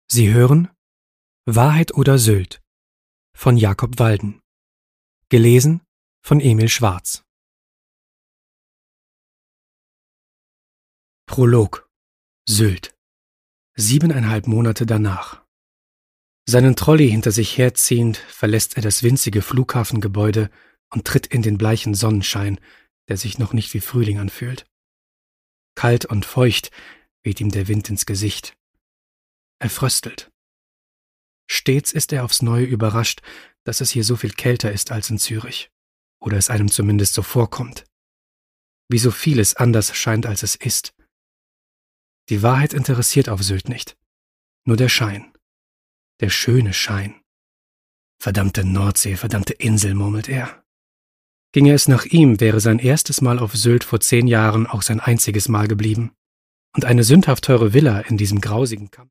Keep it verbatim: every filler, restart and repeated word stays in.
Sie hören Wahrheit oder Sylt von Jakob Walden. Gelesen von Emil Schwarz. Prolog. Sylt. Siebeneinhalb Monate danach. Seinen Trolley hinter sich herziehend, verlässt er das winzige Flughafengebäude und tritt in den bleichen Sonnenschein, der sich noch nicht wie Frühling anfühlt. Kalt und feucht weht ihm der Wind ins Gesicht. Er fröstelt. Stets ist er aufs Neue überrascht, dass es hier so viel kälter ist als in Zürich. Oder es einem zumindest so vorkommt. Wie so vieles anders scheint, als es ist. Die Wahrheit interessiert auf Sylt nicht. Nur der Schein. Der schöne Schein. Verdammte Nordsee, verdammte Insel, murmelt er. Ginge es nach ihm, wäre sein erstes Mal auf Sylt vor zehn Jahren auch sein einziges Mal geblieben. Und eine sündhaft teure Villa in diesem grausigen Kampf.